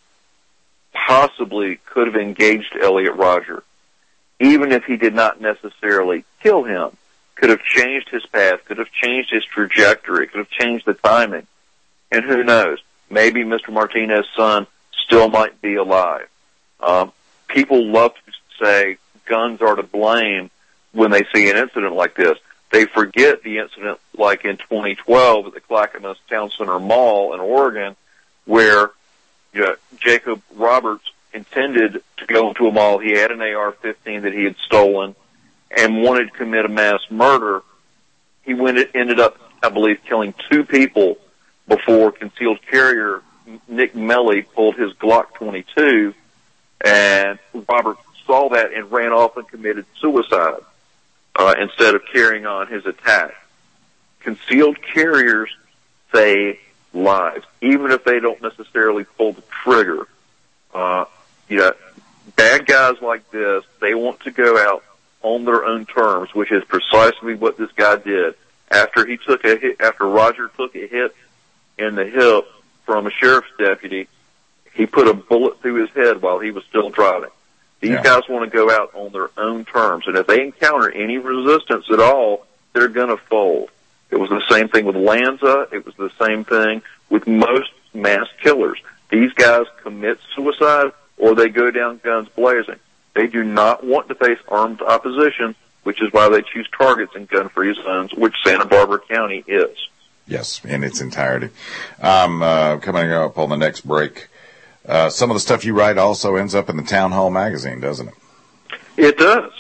possibly could have engaged Elliot Rodger. Even if he did not necessarily kill him, could have changed his path, could have changed his trajectory, could have changed the timing. And who knows, maybe Mister Martinez's son still might be alive. Um, people love to say guns are to blame when they see an incident like this. They forget the incident like in twenty twelve at the Clackamas Town Center Mall in Oregon, where you know, Jacob Roberts intended to go into a mall. He had an A R fifteen that he had stolen and wanted to commit a mass murder. He went, ended up, I believe, killing two people before concealed carrier Nick Melly pulled his Glock twenty-two, and Robert saw that and ran off and committed suicide uh, instead of carrying on his attack. Concealed carriers save lives, even if they don't necessarily pull the trigger. Uh, you know, bad guys like this, they want to go out on their own terms, which is precisely what this guy did. After he took a hit, after Rodger took a hit in the hip from a sheriff's deputy, he put a bullet through his head while he was still driving. These yeah. guys want to go out on their own terms, and if they encounter any resistance at all, they're going to fold. It was the same thing with Lanza. It was the same thing with most mass killers. These guys commit suicide or they go down guns blazing. They do not want to face armed opposition, which is why they choose targets in gun-free zones, which Santa Barbara County is. Yes, in its entirety. Um, uh, coming up on the next break, uh, some of the stuff you write also ends up in the Town Hall magazine, doesn't it? It does.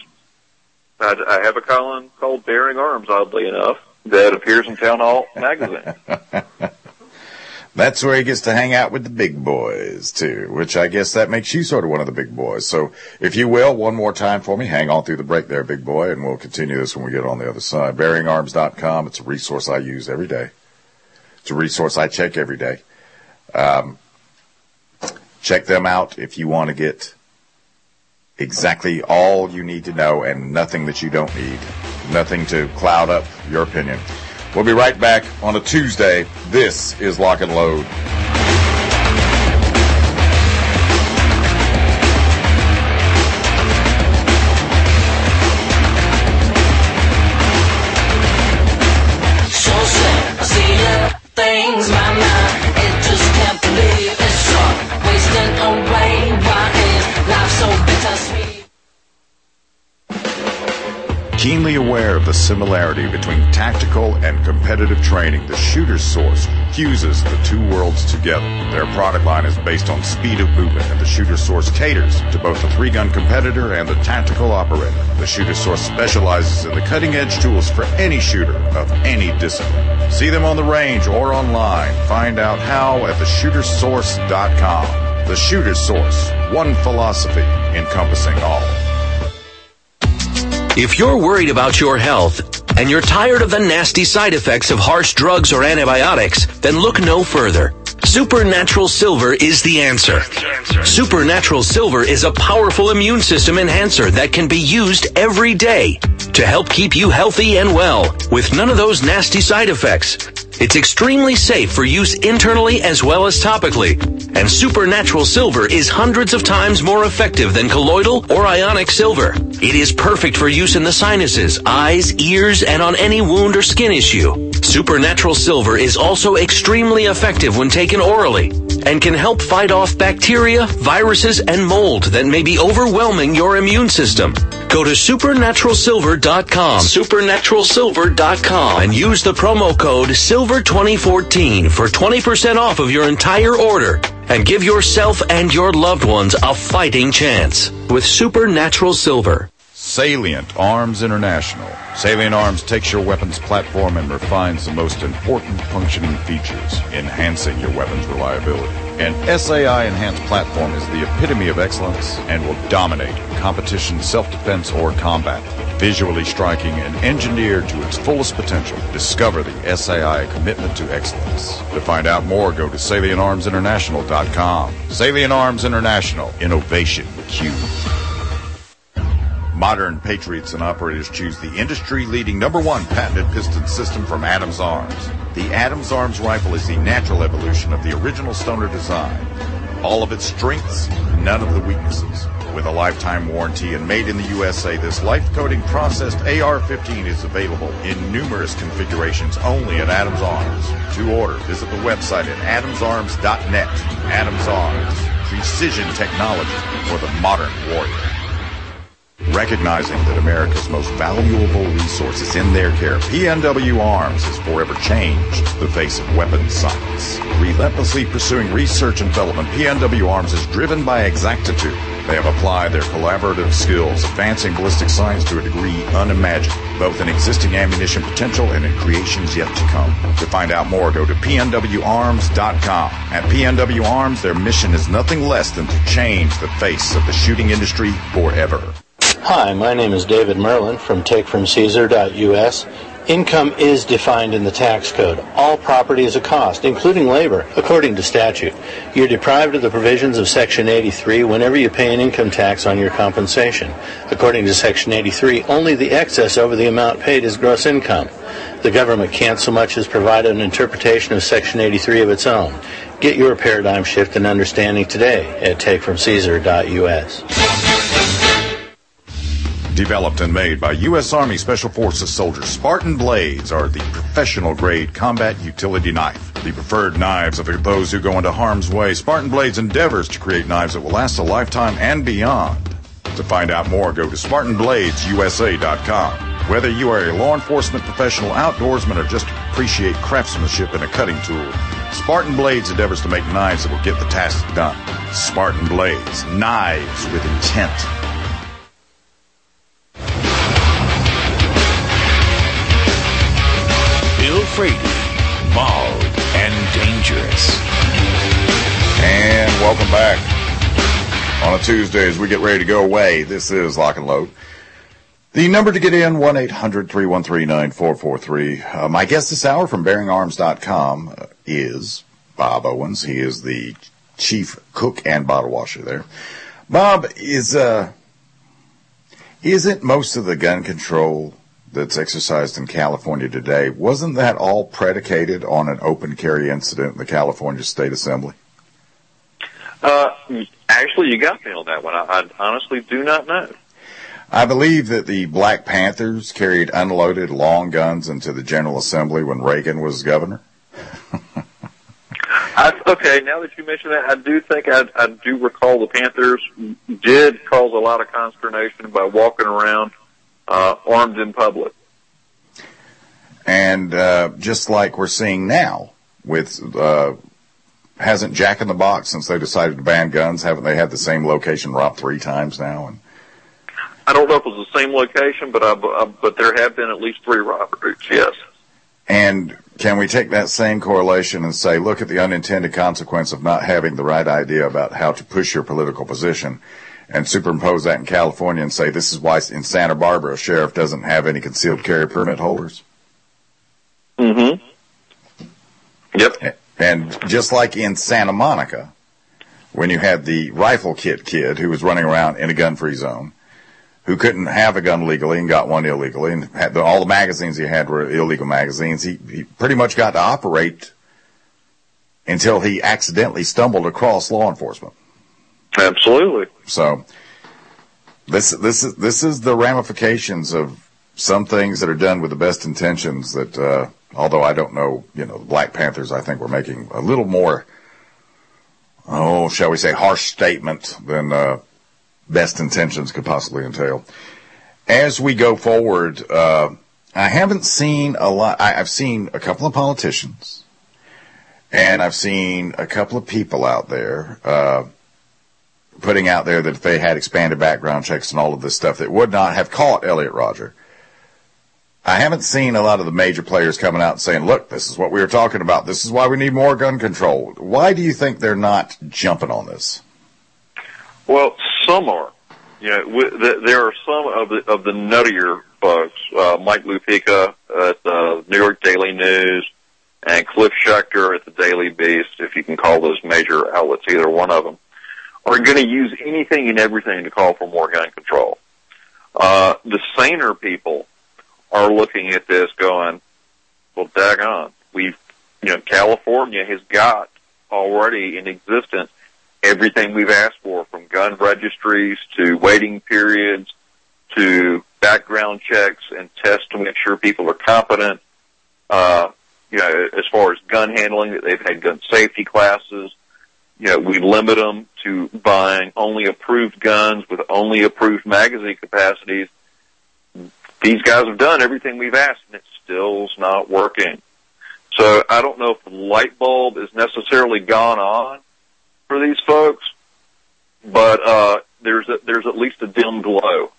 I, I have a column called Bearing Arms, oddly enough, that appears in Town Hall magazine. That's where he gets to hang out with the big boys, too, which I guess that makes you sort of one of the big boys. So, if you will, one more time for me, hang on through the break there, big boy, and we'll continue this when we get on the other side. bearing arms dot com, it's a resource I use every day. It's a resource I check every day. Um, check them out if you want to get exactly all you need to know and nothing that you don't need. Nothing to cloud up your opinion. We'll be right back on a Tuesday. This is Lock and Load. So sad, I see the things my mind, it just can't believe it's struck, wasting away. Why is life so bittersweet? Keenly aware of the similarity between tactical and competitive training, the Shooter's Source fuses the two worlds together. Their product line is based on speed of movement, and the Shooter's Source caters to both the three-gun competitor and the tactical operator. The Shooter's Source specializes in the cutting-edge tools for any shooter of any discipline. See them on the range or online. Find out how at the shooter source dot com. The Shooter's Source, one philosophy encompassing all. If you're worried about your health and you're tired of the nasty side effects of harsh drugs or antibiotics, then look no further. Supernatural Silver is the answer. Supernatural Silver is a powerful immune system enhancer that can be used every day to help keep you healthy and well with none of those nasty side effects. It's extremely safe for use internally as well as topically. And Supernatural Silver is hundreds of times more effective than colloidal or ionic silver. It is perfect for use in the sinuses, eyes, ears, and on any wound or skin issue. Supernatural Silver is also extremely effective when taken orally and can help fight off bacteria, viruses, and mold that may be overwhelming your immune system. Go to supernatural silver dot com, supernatural silver dot com, and use the promo code silver twenty fourteen for twenty percent off of your entire order. And give yourself and your loved ones a fighting chance with Supernatural Silver. Salient Arms International. Salient Arms takes your weapons platform and refines the most important functioning features, enhancing your weapon's reliability. An S A I enhanced platform is the epitome of excellence and will dominate competition, self-defense, or combat. Visually striking and engineered to its fullest potential, discover the S A I commitment to excellence. To find out more, go to salient arms international dot com. Salient Arms International. Innovation with you. Modern patriots and operators choose the industry-leading number one patented piston system from Adams Arms. The Adams Arms rifle is the natural evolution of the original Stoner design. All of its strengths, none of the weaknesses. With a lifetime warranty and made in the U S A, this life-coating processed A R fifteen is available in numerous configurations only at Adams Arms. To order, visit the website at adams arms dot net. Adams Arms, precision technology for the modern warrior. Recognizing that America's most valuable resource is in their care, P N W Arms has forever changed the face of weapons science. Relentlessly pursuing research and development, P N W Arms is driven by exactitude. They have applied their collaborative skills, advancing ballistic science to a degree unimagined, both in existing ammunition potential and in creations yet to come. To find out more, go to P N W arms dot com. At P N W Arms, their mission is nothing less than to change the face of the shooting industry forever. Hi, my name is David Merlin from take from caesar dot U S. Income is defined in the tax code. All property is a cost, including labor, according to statute. You're deprived of the provisions of Section eighty-three whenever you pay an income tax on your compensation. According to Section eighty-three, only the excess over the amount paid is gross income. The government can't so much as provide an interpretation of Section eighty-three of its own. Get your paradigm shift and understanding today at take from caesar dot U S. Developed and made by U S Army Special Forces soldiers, Spartan Blades are the professional-grade combat utility knife. The preferred knives of those who go into harm's way, Spartan Blades endeavors to create knives that will last a lifetime and beyond. To find out more, go to spartan blades U S A dot com. Whether you are a law enforcement professional, outdoorsman, or just appreciate craftsmanship in a cutting tool, Spartan Blades endeavors to make knives that will get the task done. Spartan Blades, knives with intent. Bill Frady, Bald and Dangerous. And welcome back on a Tuesday as we get ready to go away. This is Lock and Load. The number to get in, one eight hundred three one three nine four four three. Uh, my guest this hour from bearing arms dot com uh, is Bob Owens. He is the chief cook and bottle washer there. Bob, is uh, isn't most of the gun control that's exercised in California today, wasn't that all predicated on an open carry incident in the California State Assembly? Uh, actually, you got me on that one. I, I honestly do not know. I believe that the Black Panthers carried unloaded long guns into the General Assembly when Reagan was governor. I, okay, now that you mention that, I do think I, I do recall the Panthers did cause a lot of consternation by walking around Uh, armed in public. And uh, just like we're seeing now with, uh, hasn't Jack in the Box, since they decided to ban guns, haven't they had the same location robbed three times now? And I don't know if it was the same location, but I, I, but there have been at least three robberies, yes. And can we take that same correlation and say, look at the unintended consequence of not having the right idea about how to push your political position, and superimpose that in California and say this is why in Santa Barbara a sheriff doesn't have any concealed carry permit holders? Mm-hmm. Yep. And just like in Santa Monica, when you had the rifle kit kid who was running around in a gun-free zone, who couldn't have a gun legally and got one illegally, and had the, all the magazines he had were illegal magazines, he, he pretty much got to operate until he accidentally stumbled across law enforcement. Absolutely. So this this is this is the ramifications of some things that are done with the best intentions. That uh, although I don't know, you know, the Black Panthers, I think we're making a little more, oh, shall we say, harsh statement than uh, best intentions could possibly entail. As we go forward, uh, I haven't seen a lot. I, I've seen a couple of politicians. And I've seen a couple of people out there uh, putting out there that if they had expanded background checks and all of this stuff, that would not have caught Elliot Rodger. I haven't seen a lot of the major players coming out and saying, look, this is what we were talking about. This is why we need more gun control. Why do you think they're not jumping on this? Well, some are. You know, w- th- there are some of the, of the nuttier folks, uh, Mike Lupica at the New York Daily News, and Cliff Schechter at the Daily Beast, if you can call those major outlets, either one of them, are going to use anything and everything to call for more gun control. Uh, the saner people are looking at this going, well, daggone, we've, you know, California has got already in existence everything we've asked for, from gun registries to waiting periods to background checks and tests to make sure people are competent. Uh, You know, as far as gun handling, they've had gun safety classes. You know, we limit them to buying only approved guns with only approved magazine capacities. These guys have done everything we've asked, and it still's not working. So I don't know if the light bulb is necessarily gone on for these folks, but uh, there's a, there's at least a dim glow.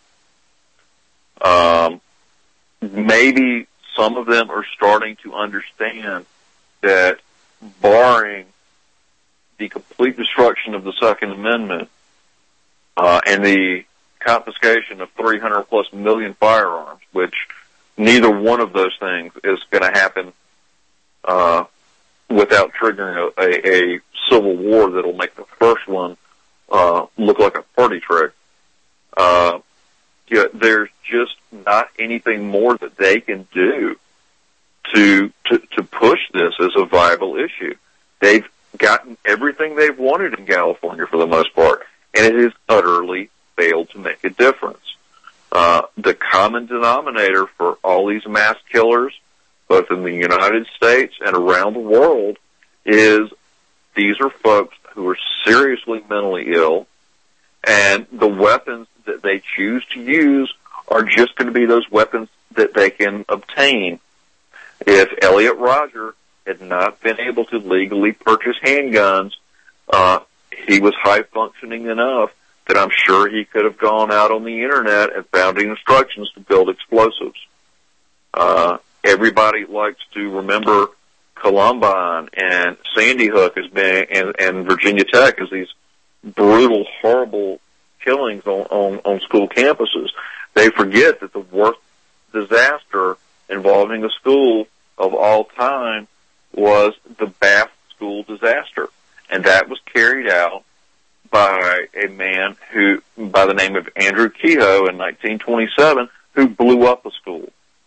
Um, maybe some of them are starting to understand that, barring the complete destruction of the Second Amendment uh, and the confiscation of three hundred plus million firearms, which neither one of those things is going to happen uh, without triggering a, a, a civil war that'll make the first one uh, look like a party trick. Uh, Yeah, there's just not anything more that they can do to, to to push this as a viable issue. They've gotten everything they've wanted in California for the most part, and it has utterly failed to make a difference. Uh, the common denominator for all these mass killers, both in the United States and around the world, is these are folks who are seriously mentally ill, and the weapons that they choose to use are just going to be those weapons that they can obtain. If Elliot Rodger had not been able to legally purchase handguns, uh, he was high functioning enough that I'm sure he could have gone out on the internet and found instructions to build explosives. Uh, everybody likes to remember Columbine and Sandy Hook as being, and, and Virginia Tech as these brutal, horrible killings on, on, on school campuses. They forget that the worst disaster involving a school of all time was the Bath school disaster. And that was carried out by a man who, by the name of Andrew Kehoe in nineteen twenty-seven, who blew up a school.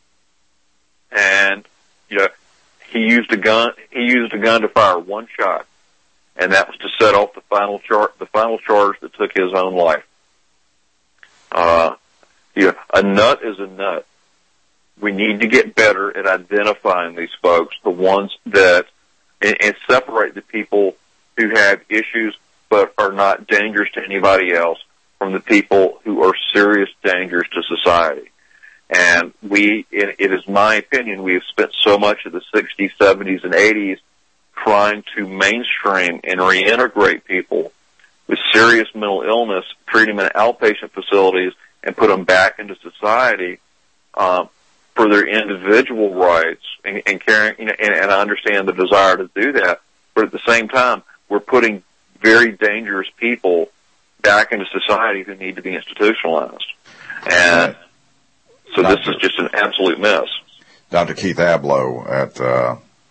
And, you know, he used a gun, he used a gun to fire one shot. And that was to set off the final char- the final charge that took his own life. Uh, you know, a nut is a nut. We need to get better at identifying these folks, the ones that, and, and separate the people who have issues but are not dangerous to anybody else from the people who are serious dangers to society. And we, it, it is my opinion, we have spent so much of the sixties, seventies, and eighties trying to mainstream and reintegrate people with serious mental illness, treat them in outpatient facilities, and put them back into society um, for their individual rights and, and caring. You know, and, and I understand the desire to do that, but at the same time, we're putting very dangerous people back into society who need to be institutionalized. And so Doctor, this is just an absolute mess. Doctor Keith Ablow at uh,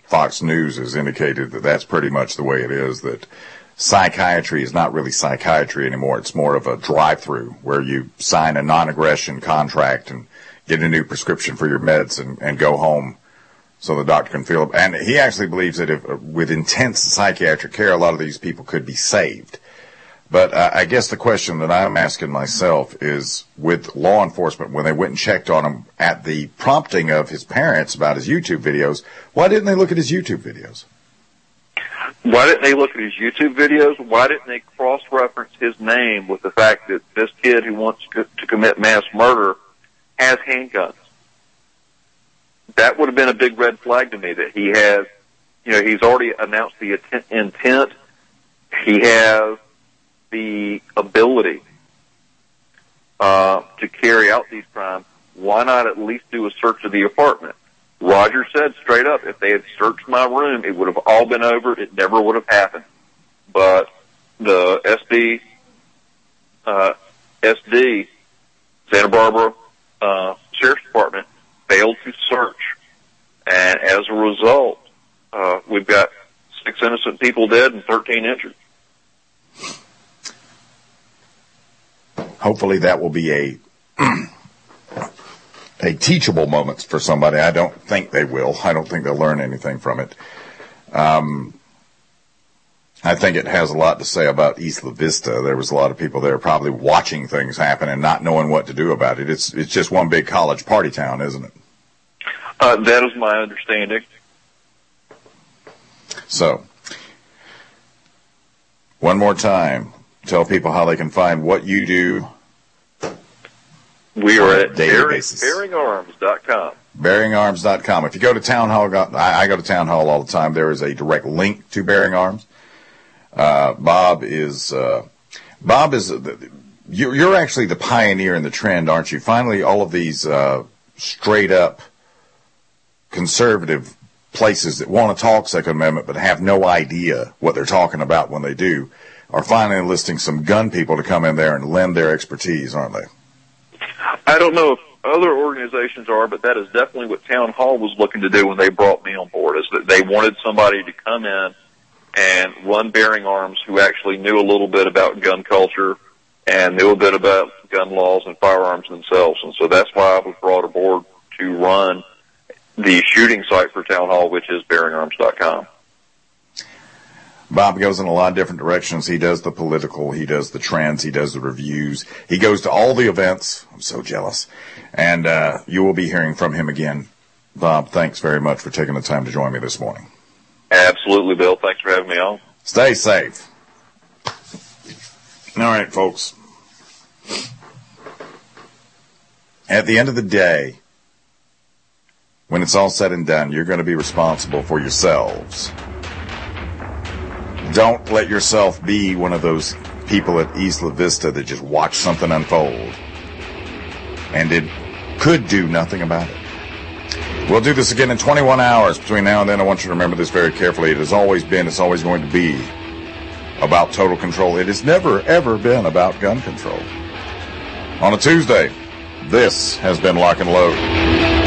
Fox News has indicated that that's pretty much the way it is, that psychiatry is not really psychiatry anymore. It's more of a drive-through where you sign a non-aggression contract and get a new prescription for your meds and, and go home so the doctor can feel it. And he actually believes that if, with intense psychiatric care, a lot of these people could be saved. But uh, I guess the question that I'm asking myself is, with law enforcement, when they went and checked on him at the prompting of his parents about his YouTube videos, why didn't they look at his YouTube videos? Why didn't they look at his YouTube videos? Why didn't they cross-reference his name with the fact that this kid who wants to, to commit mass murder has handguns? That would have been a big red flag to me, that he has, you know, he's already announced the intent. He has the ability uh, to carry out these crimes. Why not at least do a search of the apartment? Roger said straight up, if they had searched my room, it would have all been over. It never would have happened. But the S D, uh, S D, Santa Barbara uh, Sheriff's Department failed to search. And as a result, uh, we've got six innocent people dead and thirteen injured. Hopefully that will be a a teachable moment for somebody. I don't think they will. I don't think they'll learn anything from it. Um, I think it has a lot to say about Isla Vista. There was a lot of people there probably watching things happen and not knowing what to do about it. It's it's just one big college party town, isn't it? Uh, that is my understanding. So, one more time, tell people how they can find what you do. We are at bearing arms dot com. bearing arms dot com. If you go to Town Hall, I, I go to Town Hall all the time. There is a direct link to Bearing Arms. Uh, Bob is, uh, Bob is, uh, you're, you're actually the pioneer in the trend, aren't you? Finally, all of these, uh, straight up conservative places that want to talk Second Amendment but have no idea what they're talking about when they do are finally enlisting some gun people to come in there and lend their expertise, aren't they? I don't know if other organizations are, but that is definitely what Town Hall was looking to do when they brought me on board, is that they wanted somebody to come in and run Bearing Arms who actually knew a little bit about gun culture and knew a bit about gun laws and firearms themselves. And so that's why I was brought aboard to run the shooting site for Town Hall, which is bearing arms dot com. Bob goes in a lot of different directions. He does the political, he does the trends, he does the reviews. He goes to all the events. I'm so jealous. And uh, you will be hearing from him again. Bob, thanks very much for taking the time to join me this morning. Absolutely, Bill. Thanks for having me on. Stay safe. All right, folks. At the end of the day, when it's all said and done, you're going to be responsible for yourselves. Don't let yourself be one of those people at Isla Vista that just watch something unfold and it could do nothing about it. We'll do this again in twenty-one hours. Between now and then, I want you to remember this very carefully. It has always been, it's always going to be about total control. It has never, ever been about gun control. On a Tuesday, this has been Lock and Load.